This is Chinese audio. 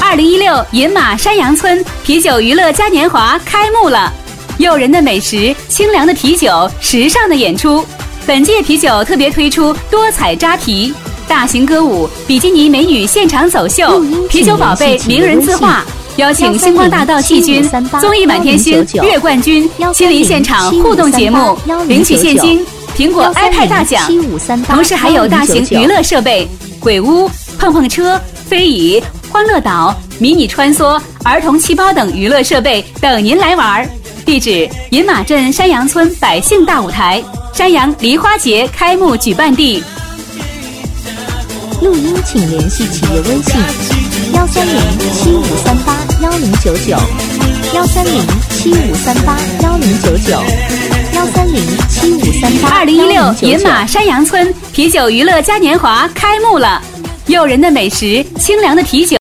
2016饮马山羊村啤酒娱乐嘉年华开幕了，诱人的美食、清凉的啤酒、时尚的演出。本届啤酒特别推出多彩扎啤、大型歌舞、比基尼美女现场走秀、啤酒宝贝名人字画。邀请星光大道季军、综艺满天星月冠军亲临现场互动节目，领取现金、苹果 iPad 大奖，同时还有大型娱乐设备、鬼屋、碰碰车、飞椅、欢乐岛、迷你穿梭、儿童气包等娱乐设备等您来玩。地址：饮马镇山羊村百姓大舞台，山羊梨花节开幕举办地。 录音请联系企业微信 13075381099，13075381099，13075382016饮马山羊村啤酒娱乐嘉年华开幕了，诱人的美食、清凉的啤酒。